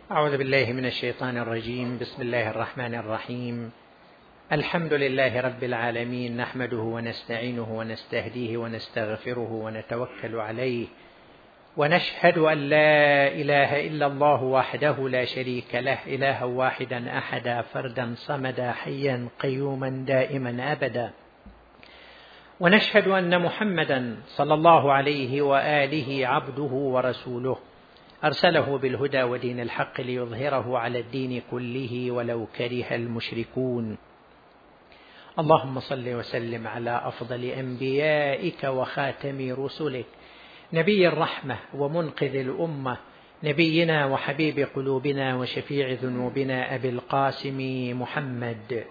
أعوذ بالله من الشيطان الرجيم. بسم الله الرحمن الرحيم. الحمد لله رب العالمين، نحمده ونستعينه ونستهديه ونستغفره ونتوكل عليه، ونشهد أن لا إله إلا الله وحده لا شريك له، إلها واحدا أحدا فردا صمدا حيا قيوما دائما أبدا، ونشهد أن محمدا صلى الله عليه وآله عبده ورسوله، أرسله بالهدى ودين الحق ليظهره على الدين كله ولو كره المشركون. اللهم صل وسلم على أفضل أنبيائك وخاتم رسلك، نبي الرحمة ومنقذ الأمة، نبينا وحبيب قلوبنا وشفيع ذنوبنا أبي القاسم محمد.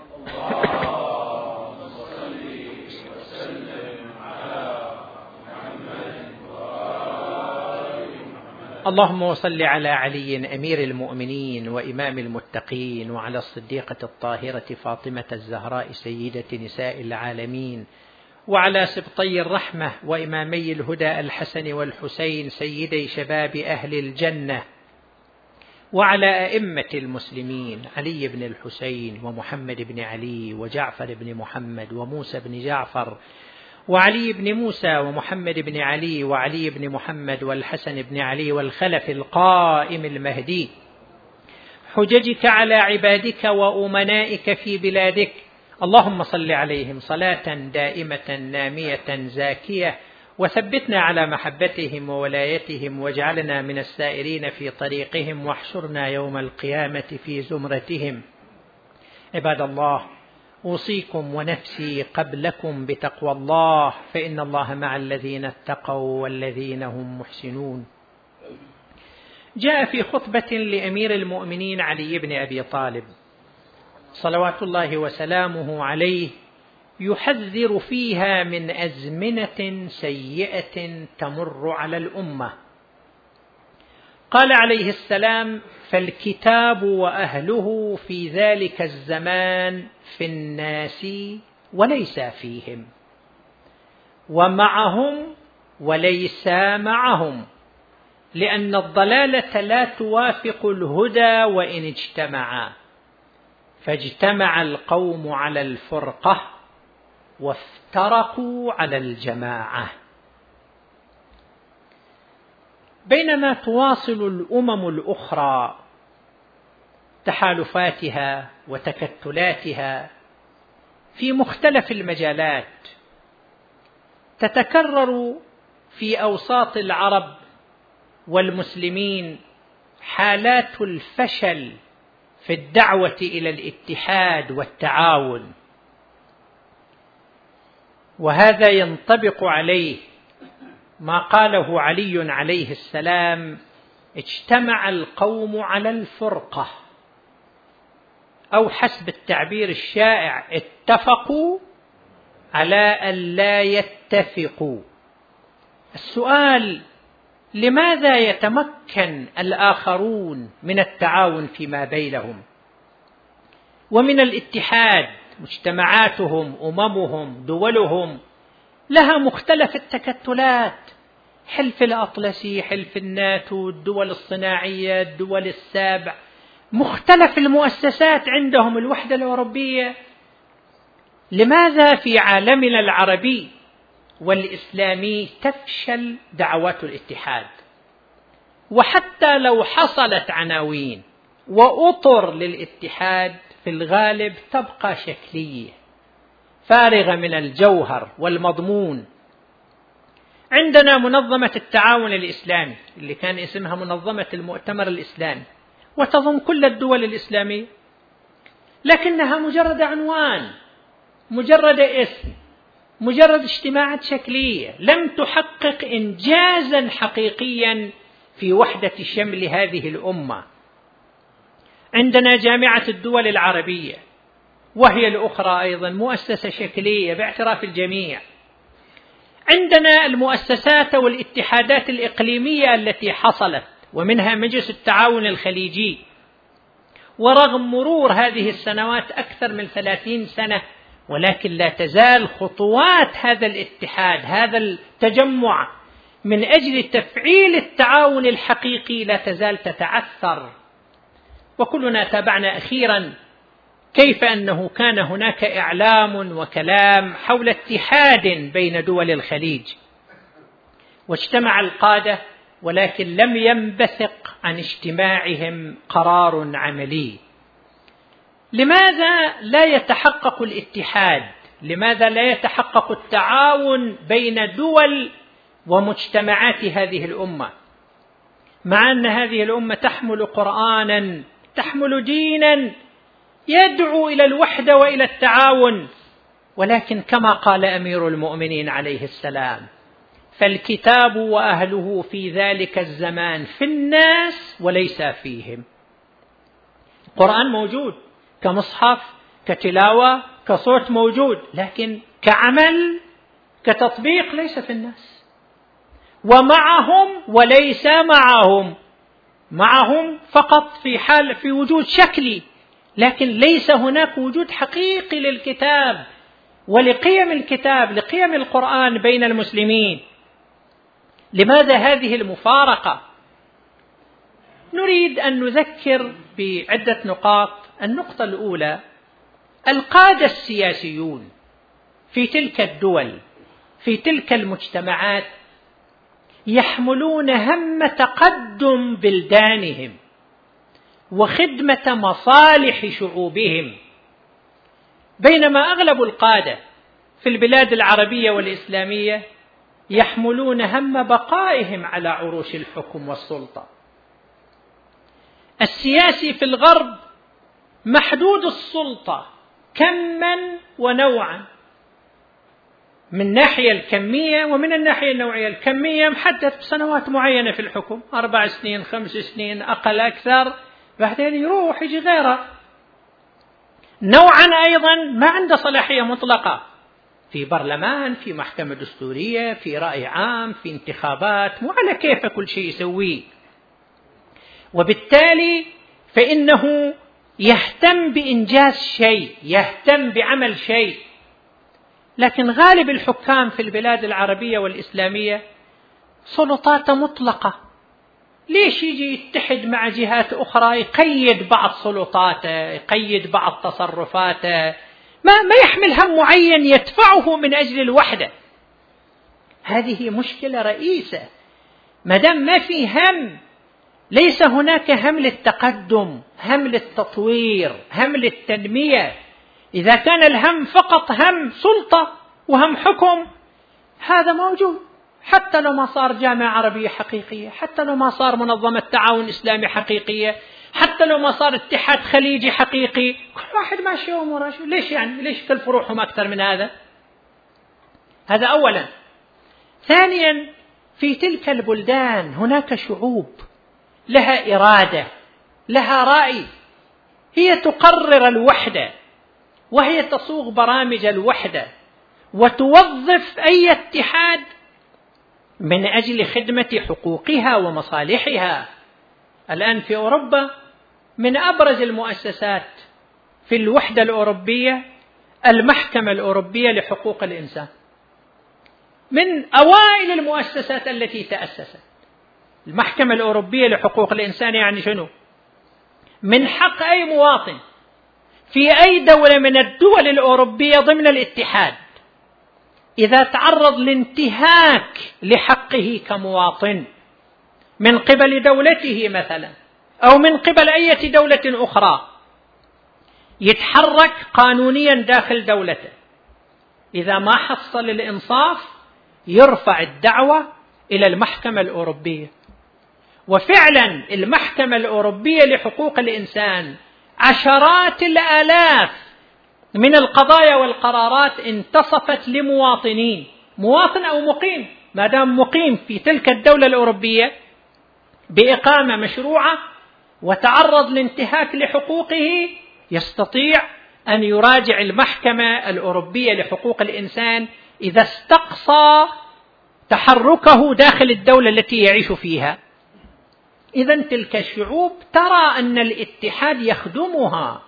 اللهم وصل على علي أمير المؤمنين وإمام المتقين، وعلى الصديقة الطاهرة فاطمة الزهراء سيدة نساء العالمين، وعلى سبطي الرحمة وإمامي الهدى الحسن والحسين سيدي شباب أهل الجنة، وعلى أئمة المسلمين علي بن الحسين ومحمد بن علي وجعفر بن محمد وموسى بن جعفر وعلي بن موسى ومحمد بن علي وعلي بن محمد والحسن بن علي والخلف القائم المهدي، حججك على عبادك وأمنائك في بلادك. اللهم صل عليهم صلاة دائمة نامية زاكية، وثبتنا على محبتهم وولايتهم، واجعلنا من السائرين في طريقهم، واحشرنا يوم القيامة في زمرتهم. عباد الله، أوصيكم ونفسي قبلكم بتقوى الله، فإن الله مع الذين اتقوا والذين هم محسنون. جاء في خطبة لأمير المؤمنين علي بن أبي طالب صلوات الله وسلامه عليه، يحذر فيها من أزمنة سيئة تمر على الأمة. قال عليه السلام: فالكتاب وأهله في ذلك الزمان في الناس وليس فيهم، ومعهم وليس معهم، لأن الضلالة لا توافق الهدى وإن اجتمعا، فاجتمع القوم على الفرقة وافترقوا على الجماعة. بينما تواصل الأمم الأخرى تحالفاتها وتكتلاتها في مختلف المجالات، تتكرر في أوساط العرب والمسلمين حالات الفشل في الدعوة إلى الاتحاد والتعاون، وهذا ينطبق عليه ما قاله علي عليه السلام: اجتمع القوم على الفرقة، أو حسب التعبير الشائع اتفقوا على أن لا يتفقوا. السؤال: لماذا يتمكن الآخرون من التعاون فيما بينهم ومن الاتحاد؟ مجتمعاتهم، أممهم، دولهم لها مختلف التكتلات، حلف الأطلسي، حلف الناتو، الدول الصناعية، الدول السابع، مختلف المؤسسات عندهم، الوحدة الأوروبية. لماذا في عالمنا العربي والإسلامي تفشل دعوات الاتحاد؟ وحتى لو حصلت عناوين وأطر للاتحاد، في الغالب تبقى شكلية فارغة من الجوهر والمضمون. عندنا منظمة التعاون الإسلامي اللي كان اسمها منظمة المؤتمر الإسلامي، وتضم كل الدول الإسلامية، لكنها مجرد عنوان، مجرد اسم، مجرد اجتماعات شكلية، لم تحقق إنجازا حقيقيا في وحدة شمل هذه الأمة. عندنا جامعة الدول العربية، وهي الأخرى أيضا مؤسسة شكلية باعتراف الجميع. عندنا المؤسسات والاتحادات الإقليمية التي حصلت، ومنها مجلس التعاون الخليجي، ورغم مرور هذه السنوات أكثر من 30 سنة، ولكن لا تزال خطوات هذا الاتحاد، هذا التجمع من أجل تفعيل التعاون الحقيقي، لا تزال تتعثر. وكلنا تابعنا أخيرا كيف أنه كان هناك إعلام وكلام حول اتحاد بين دول الخليج، واجتمع القادة ولكن لم ينبثق عن اجتماعهم قرار عملي. لماذا لا يتحقق الاتحاد؟ لماذا لا يتحقق التعاون بين دول ومجتمعات هذه الأمة، مع أن هذه الأمة تحمل قرآنا، تحمل دينا يدعو إلى الوحدة وإلى التعاون، ولكن كما قال أمير المؤمنين عليه السلام: فالكتاب وأهله في ذلك الزمان في الناس وليس فيهم. القرآن موجود كمصحف، كتلاوة، كصوت موجود، لكن كعمل كتطبيق ليس في الناس. ومعهم وليس معهم، معهم فقط في وجود شكلي، لكن ليس هناك وجود حقيقي للكتاب ولقيم الكتاب، لقيم القرآن بين المسلمين. لماذا هذه المفارقة؟ نريد أن نذكر بعدة نقاط. النقطة الأولى: القادة السياسيون في تلك الدول، في تلك المجتمعات، يحملون هم تقدم بلدانهم وخدمة مصالح شعوبهم، بينما أغلب القادة في البلاد العربية والإسلامية يحملون هم بقائهم على عروش الحكم والسلطة. السياسي في الغرب محدود السلطة كما ونوعا، من الناحية الكمية ومن الناحية النوعية. الكمية محدد بسنوات معينة في الحكم، 4 سنين 5 سنين أقل أكثر، بعدين يروح يجي غيره. نوعا أيضا ما عنده صلاحية مطلقة، في برلمان، في محكمة دستورية، في رأي عام، في انتخابات، مو على كيف كل شيء يسويه. وبالتالي فإنه يهتم بإنجاز شيء، يهتم بعمل شيء. لكن غالب الحكام في البلاد العربية والإسلامية سلطات مطلقة. ليش يجي يتحد مع جهات أخرى يقيد بعض سلطاته، يقيد بعض تصرفاته، ما يحمل هم معين يدفعه من أجل الوحدة؟ هذه مشكلة رئيسة. ما دام ما في هم، ليس هناك هم للتقدم، هم للتطوير، هم للتنمية. إذا كان الهم فقط هم سلطة وهم حكم، هذا موجود حتى لو ما صار جامعة عربية حقيقية، حتى لو ما صار منظمة تعاون إسلامي حقيقية، حتى لو ما صار اتحاد خليجي حقيقي. كل واحد ماشي أموره. ليش يعني؟ ليش كلف روحهم أكثر من هذا؟ هذا أولا. ثانيا، في تلك البلدان هناك شعوب لها إرادة، لها رأي، هي تقرر الوحدة، وهي تصوغ برامج الوحدة، وتوظف أي اتحاد من أجل خدمة حقوقها ومصالحها. الآن في أوروبا من أبرز المؤسسات في الوحدة الأوروبية المحكمة الأوروبية لحقوق الإنسان، من أوائل المؤسسات التي تأسست. المحكمة الأوروبية لحقوق الإنسان يعني شنو؟ من حق أي مواطن في أي دولة من الدول الأوروبية ضمن الاتحاد، إذا تعرض لانتهاك لحقه كمواطن من قبل دولته مثلا أو من قبل أي دولة أخرى، يتحرك قانونيا داخل دولته. إذا ما حصل الإنصاف يرفع الدعوة إلى المحكمة الأوروبية. وفعلا المحكمة الأوروبية لحقوق الإنسان عشرات الآلاف من القضايا والقرارات انتصفت لمواطنين، مواطن أو مقيم، ما دام مقيم في تلك الدولة الأوروبية بإقامة مشروعة وتعرض لانتهاك لحقوقه، يستطيع أن يراجع المحكمة الأوروبية لحقوق الإنسان إذا استقصى تحركه داخل الدولة التي يعيش فيها. إذن تلك الشعوب ترى أن الاتحاد يخدمها،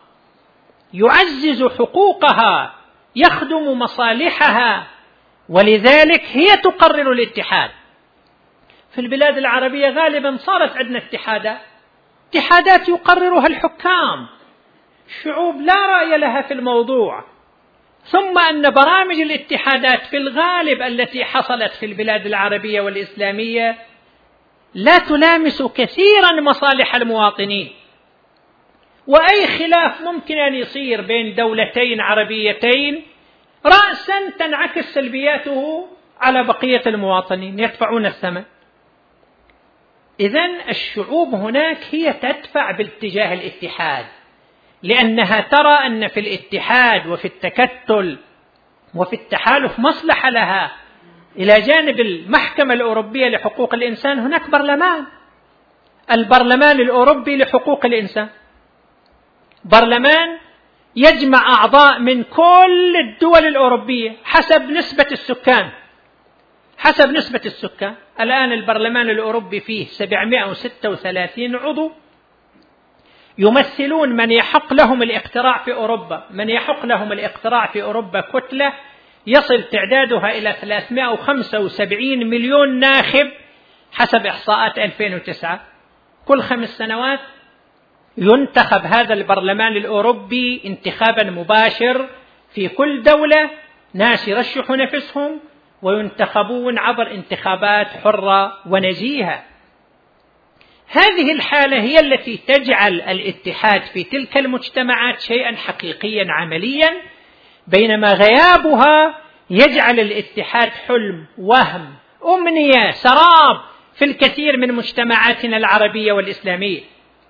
يعزز حقوقها، يخدم مصالحها، ولذلك هي تقرر الاتحاد. في البلاد العربية غالبا صارت عندنا اتحادات، اتحادات يقررها الحكام، الشعوب لا رأي لها في الموضوع. ثم أن برامج الاتحادات في الغالب التي حصلت في البلاد العربية والإسلامية لا تلامس كثيرا مصالح المواطنين، وأي خلاف ممكن أن يصير بين دولتين عربيتين رأسا تنعكس سلبياته على بقية المواطنين يدفعون الثمن. إذن الشعوب هناك هي تدفع باتجاه الاتحاد، لأنها ترى أن في الاتحاد وفي التكتل وفي التحالف مصلحة لها. إلى جانب المحكمة الأوروبية لحقوق الإنسان هناك برلمان، البرلمان الأوروبي لحقوق الإنسان، برلمان يجمع أعضاء من كل الدول الأوروبية حسب نسبة السكان. الآن البرلمان الأوروبي فيه 736 عضو يمثلون من يحق لهم الاقتراع في أوروبا. من يحق لهم الاقتراع في أوروبا كتلة يصل تعدادها إلى 375 مليون ناخب حسب إحصاءات 2009. كل 5 سنوات ينتخب هذا البرلمان الأوروبي انتخابا مباشر في كل دولة، ناس يرشحوا نفسهم وينتخبون عبر انتخابات حرة ونزيهة. هذه الحالة هي التي تجعل الاتحاد في تلك المجتمعات شيئا حقيقيا عمليا، بينما غيابها يجعل الاتحاد حلم، وهم، أمنية، سراب في الكثير من مجتمعاتنا العربية والإسلامية.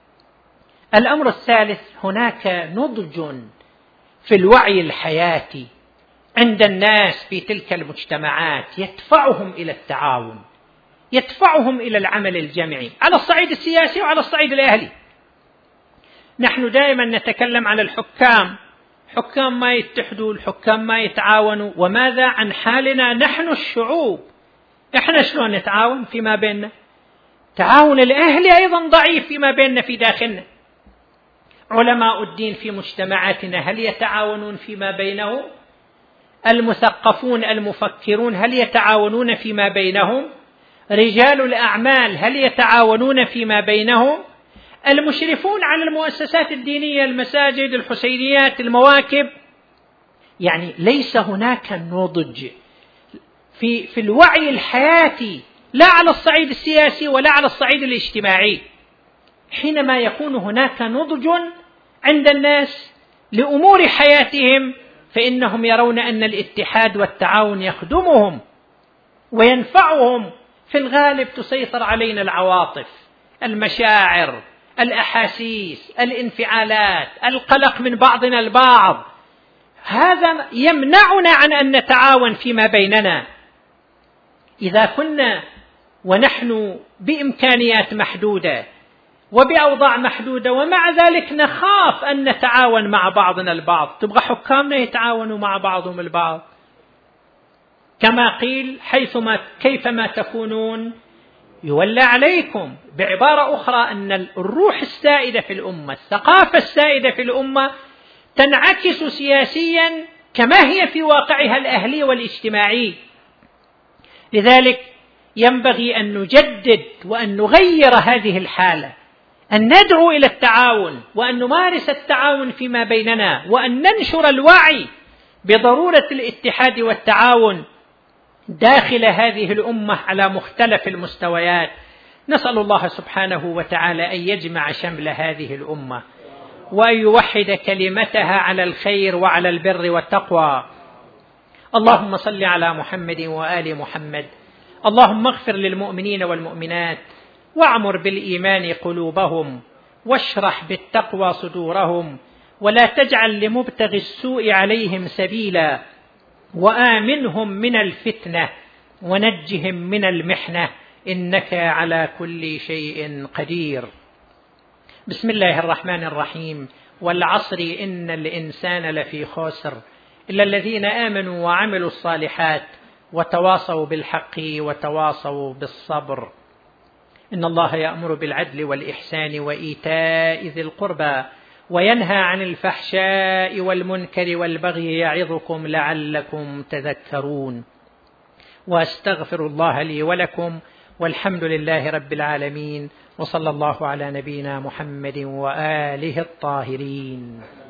الأمر الثالث، هناك نضج في الوعي الحياتي عند الناس في تلك المجتمعات يدفعهم إلى التعاون، يدفعهم إلى العمل الجمعي على الصعيد السياسي وعلى الصعيد الأهلي. نحن دائما نتكلم على الحكام، حكام ما يتحدوا، الحكام ما يتعاونوا، وماذا عن حالنا نحن الشعوب؟ إحنا شلون نتعاون فيما بيننا؟ تعاون الأهلي أيضا ضعيف فيما بيننا في داخلنا. علماء الدين في مجتمعاتنا هل يتعاونون فيما بينهم؟ المثقفون المفكرون هل يتعاونون فيما بينهم؟ رجال الأعمال هل يتعاونون فيما بينهم؟ المشرفون على المؤسسات الدينية، المساجد، الحسينيات، المواكب، يعني ليس هناك نضج في الوعي الحياتي، لا على الصعيد السياسي ولا على الصعيد الاجتماعي. حينما يكون هناك نضج عند الناس لأمور حياتهم فإنهم يرون أن الاتحاد والتعاون يخدمهم وينفعهم. في الغالب تسيطر علينا العواطف، المشاعر، الأحاسيس، الانفعالات، القلق من بعضنا البعض، هذا يمنعنا عن أن نتعاون فيما بيننا. إذا كنا ونحن بإمكانيات محدودة وبأوضاع محدودة ومع ذلك نخاف أن نتعاون مع بعضنا البعض، تبغى حكامنا يتعاونوا مع بعضهم البعض؟ كما قيل كيفما تكونون يولى عليكم. بعبارة أخرى أن الروح السائدة في الأمة، الثقافة السائدة في الأمة تنعكس سياسيا كما هي في واقعها الأهلي والاجتماعي. لذلك ينبغي أن نجدد وأن نغير هذه الحالة، أن ندعو إلى التعاون وأن نمارس التعاون فيما بيننا، وأن ننشر الوعي بضرورة الاتحاد والتعاون داخل هذه الأمة على مختلف المستويات. نسأل الله سبحانه وتعالى أن يجمع شمل هذه الأمة وأن يوحد كلمتها على الخير وعلى البر والتقوى. اللهم صل على محمد وآل محمد. اللهم اغفر للمؤمنين والمؤمنات واعمر بالإيمان قلوبهم واشرح بالتقوى صدورهم، ولا تجعل لمبتغي السوء عليهم سبيلا، وآمنهم من الفتنة ونجهم من المحنة، إنك على كل شيء قدير. بسم الله الرحمن الرحيم. والعصر إن الإنسان لفي خسر إلا الذين آمنوا وعملوا الصالحات وتواصوا بالحق وتواصوا بالصبر. إن الله يأمر بالعدل والإحسان وإيتاء ذي القربى وينهى عن الفحشاء والمنكر والبغي يعظكم لعلكم تذكرون. وأستغفر الله لي ولكم والحمد لله رب العالمين، وصلى الله على نبينا محمد وآله الطاهرين.